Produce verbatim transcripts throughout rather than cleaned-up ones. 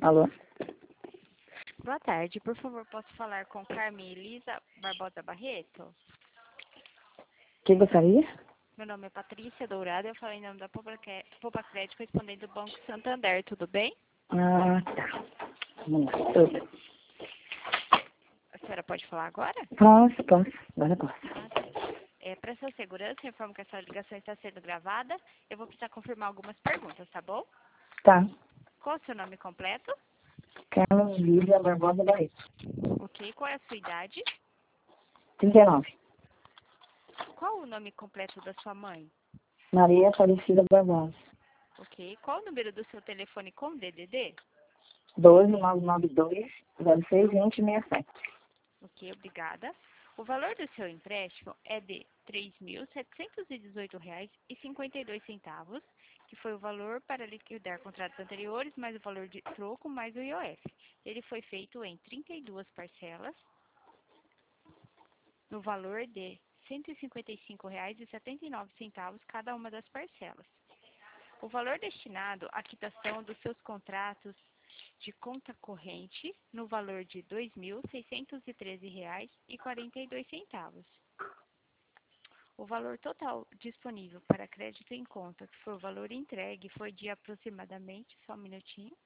Alô? Boa tarde, por favor, posso falar com Carmen Elisa Barbosa Barreto? Quem gostaria? Meu nome é Patrícia Dourado, eu falei em nome da Poupa Crédito, respondendo do Banco Santander, tudo bem? Ah, tá. Vamos lá. Tudo bem. A senhora pode falar agora? Posso, posso. Agora posso. Ah, tá. É, para sua segurança, eu informo que essa ligação está sendo gravada. Eu vou precisar confirmar algumas perguntas, tá bom? Tá. Qual é o seu nome completo? Carlos Lívia Barbosa Barreto. Ok. Qual é a sua idade? trinta e nove. Qual o nome completo da sua mãe? Maria Aparecida Barbosa. Ok. Qual o número do seu telefone com D D D? doze nove nove dois zero seis vinte sessenta e sete. Ok, obrigada. O valor do seu empréstimo é de três mil setecentos e dezoito reais e cinquenta e dois centavos, que foi o valor para liquidar contratos anteriores, mais o valor de troco, mais o I O F. Ele foi feito em trinta e duas parcelas, no valor de cento e cinquenta e cinco reais e setenta e nove centavos cada uma das parcelas. O valor destinado à quitação dos seus contratos de conta corrente no valor de dois mil seiscentos e treze reais e quarenta e dois centavos. O valor total disponível para crédito em conta, que foi o valor entregue, foi de aproximadamente, só um minutinho,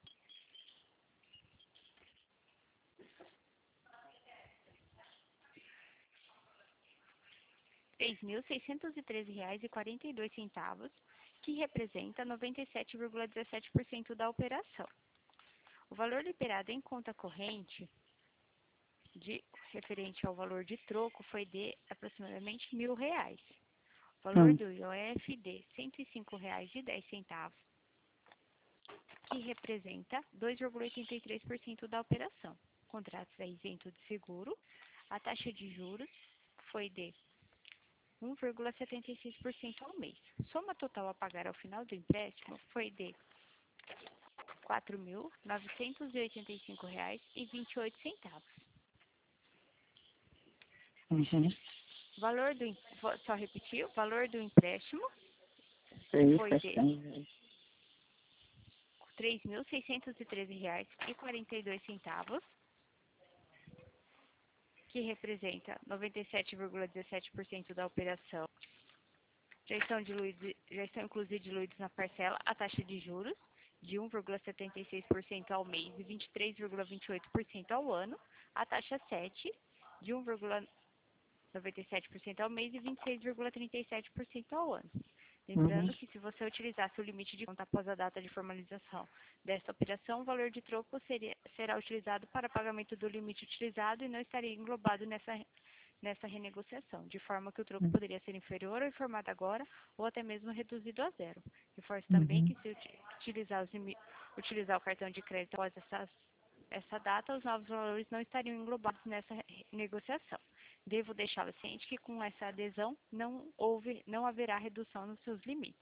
três mil seiscentos e treze reais e quarenta e dois centavos, que representa noventa e sete vírgula dezessete por cento da operação. O valor liberado em conta corrente de referente ao valor de troco foi de aproximadamente mil reais. O valor Hum. do I O F de cento e cinco reais e dez centavos, que representa dois vírgula oitenta e três por cento da operação. O contrato é isento de seguro. A taxa de juros foi de um vírgula setenta e seis por cento ao mês. Soma total a pagar ao final do empréstimo foi de quatro mil novecentos e oitenta e cinco reais e vinte e oito centavos. Uhum. Valor do, vou só repetir, o valor do empréstimo Seis, foi de três mil seiscentos e treze reais e quarenta e dois centavos, que representa noventa e sete vírgula dezessete por cento da operação. Já estão, diluídos, já estão inclusive diluídos na parcela a taxa de juros de um vírgula setenta e seis por cento ao mês e vinte e três vírgula vinte e oito por cento ao ano, a taxa sete de um vírgula noventa e sete por cento ao mês e vinte e seis vírgula trinta e sete por cento ao ano. Lembrando Uhum. que se você utilizasse o limite de conta após a data de formalização desta operação, o valor de troco seria, será utilizado para pagamento do limite utilizado e não estaria englobado nessa, nessa renegociação, de forma que o troco poderia ser inferior ao informado agora ou até mesmo reduzido a zero. Reforço também Uhum. que se utilizar, os limi, utilizar o cartão de crédito após essas, essa data, os novos valores não estariam englobados nessa negociação. Devo deixá-lo ciente que com essa adesão não, houve, não haverá redução nos seus limites.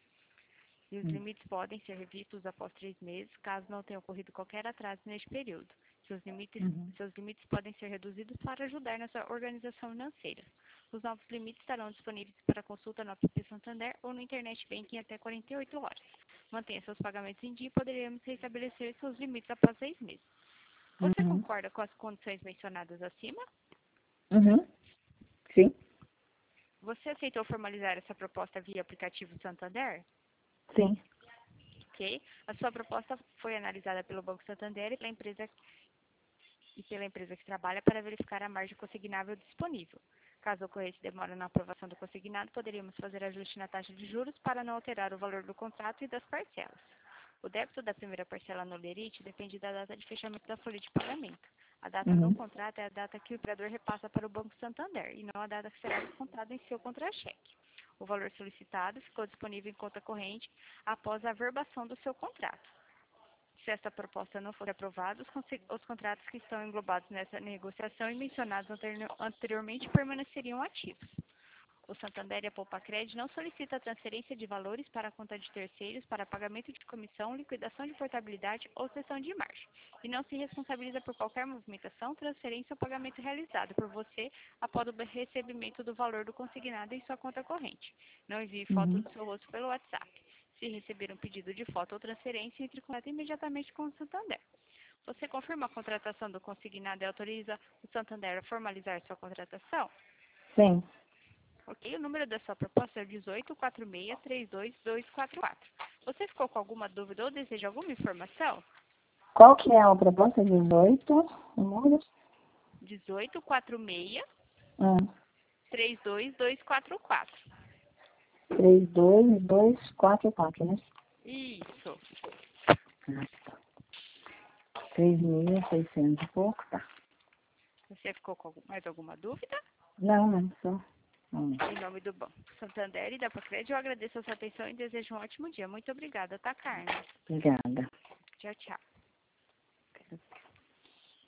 E os Uhum. limites podem ser revistos após três meses, caso não tenha ocorrido qualquer atraso neste período. Seus limites, Uhum. seus limites podem ser reduzidos para ajudar na sua organização financeira. Os novos limites estarão disponíveis para consulta no app Santander ou no Internet Banking até quarenta e oito horas. Mantenha seus pagamentos em dia e poderemos restabelecer seus limites após seis meses. Você Uhum. concorda com as condições mencionadas acima? Uhum. Sim. Você aceitou formalizar essa proposta via aplicativo Santander? Sim. Ok. A sua proposta foi analisada pelo Banco Santander e pela empresa, e pela empresa que trabalha para verificar a margem consignável disponível. Caso ocorresse demora na aprovação do consignado, poderíamos fazer ajuste na taxa de juros para não alterar o valor do contrato e das parcelas. O débito da primeira parcela no lerite depende da data de fechamento da folha de pagamento. A data no Uhum. contrato é a data que o operador repassa para o Banco Santander e não a data que será descontada em seu contra-cheque. O valor solicitado ficou disponível em conta corrente após a averbação do seu contrato. Se esta proposta não for aprovada, os, os contratos que estão englobados nessa negociação e mencionados anteriormente permaneceriam ativos. O Santander e a Poupa Crédito não solicita a transferência de valores para a conta de terceiros para pagamento de comissão, liquidação de portabilidade ou cessão de margem, e não se responsabiliza por qualquer movimentação, transferência ou pagamento realizado por você após o recebimento do valor do consignado em sua conta corrente. Não envie foto Uhum. do seu rosto pelo WhatsApp. Se receber um pedido de foto ou transferência, entre em contato imediatamente com o Santander. Você confirma a contratação do consignado e autoriza o Santander a formalizar sua contratação? Sim. Ok, o número da sua proposta é dezoito, quarenta e seis, trinta e dois, duzentos e quarenta e quatro. Você ficou com alguma dúvida ou deseja alguma informação? Qual que é a proposta? dezoito, o número? dezoito, quarenta e seis, Hum. trinta e dois, duzentos e quarenta e quatro. três, dois, dois, quatro, quatro, né? Isso. três mil e seiscentos e pouco, tá. Você ficou com algum- mais alguma dúvida? Não, não, só. Não. Em nome do Banco Santander e da Procred, eu agradeço a sua atenção e desejo um ótimo dia. Muito obrigada, tá, Carmen? Obrigada. Tchau, tchau.